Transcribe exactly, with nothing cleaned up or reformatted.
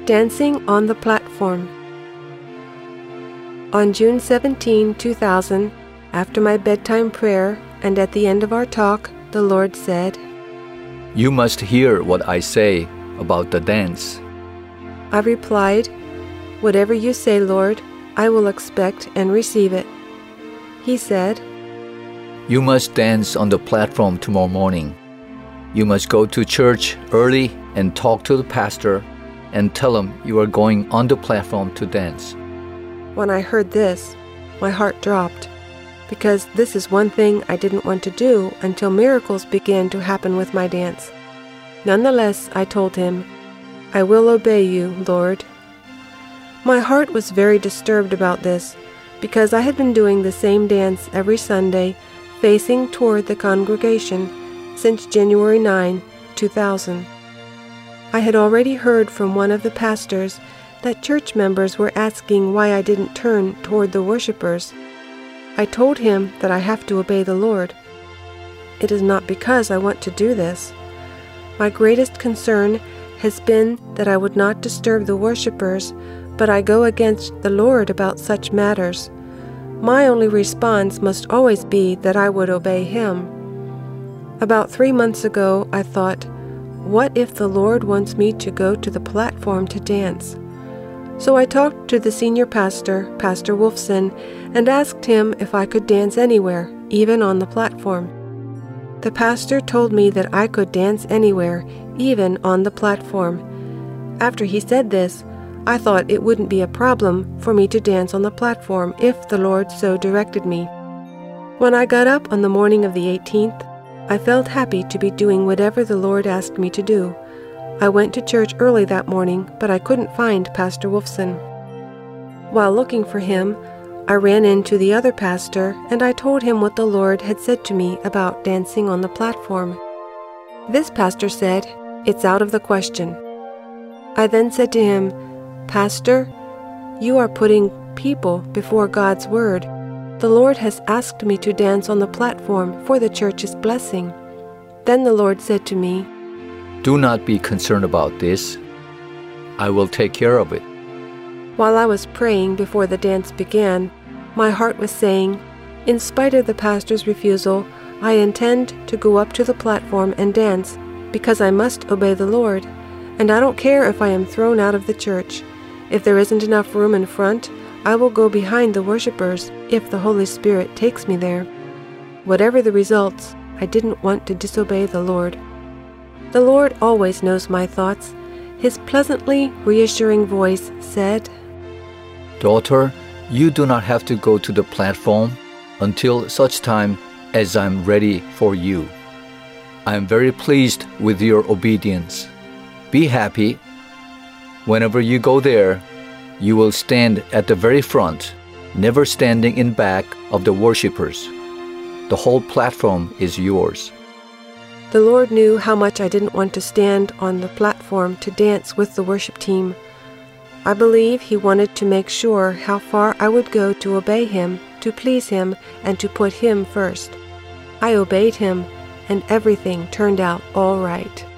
Dancing on the Platform. On June seventeenth, two thousand, after my bedtime prayer and at the end of our talk, the Lord said, "You must hear what I say about the dance." I replied, "Whatever you say, Lord, I will expect and receive it." He said, "You must dance on the platform tomorrow morning. You must go to church early and talk to the pastor and tell him you are going on the platform to dance." When I heard this, my heart dropped, because this is one thing I didn't want to do until miracles began to happen with my dance. Nonetheless, I told him, "I will obey you, Lord." My heart was very disturbed about this, because I had been doing the same dance every Sunday, facing toward the congregation, since January ninth, two thousand. I had already heard from one of the pastors that church members were asking why I didn't turn toward the worshipers. I told him that I have to obey the Lord. It is not because I want to do this. My greatest concern has been that I would not disturb the worshipers, but I go against the Lord about such matters. My only response must always be that I would obey Him. About three months ago, I thought, what if the Lord wants me to go to the platform to dance? So I talked to the senior pastor, Pastor Wolfson, and asked him if I could dance anywhere, even on the platform. The pastor told me that I could dance anywhere, even on the platform. After he said this, I thought it wouldn't be a problem for me to dance on the platform if the Lord so directed me. When I got up on the morning of the eighteenth, I felt happy to be doing whatever the Lord asked me to do. I went to church early that morning, but I couldn't find Pastor Wolfson. While looking for him, I ran into the other pastor and I told him what the Lord had said to me about dancing on the platform. This pastor said, "It's out of the question." I then said to him, "Pastor, you are putting people before God's word. The Lord has asked me to dance on the platform for the church's blessing." Then the Lord said to me, "Do not be concerned about this. I will take care of it." While I was praying before the dance began, my heart was saying, in spite of the pastor's refusal, I intend to go up to the platform and dance, because I must obey the Lord, and I don't care if I am thrown out of the church. If there isn't enough room in front, I will go behind the worshipers if the Holy Spirit takes me there. Whatever the results, I didn't want to disobey the Lord. The Lord always knows my thoughts. His pleasantly reassuring voice said, "Daughter, you do not have to go to the platform until such time as I am ready for you. I am very pleased with your obedience. Be happy. Whenever you go there, you will stand at the very front, never standing in back of the worshipers. The whole platform is yours." The Lord knew how much I didn't want to stand on the platform to dance with the worship team. I believe He wanted to make sure how far I would go to obey Him, to please Him, and to put Him first. I obeyed Him, and everything turned out all right.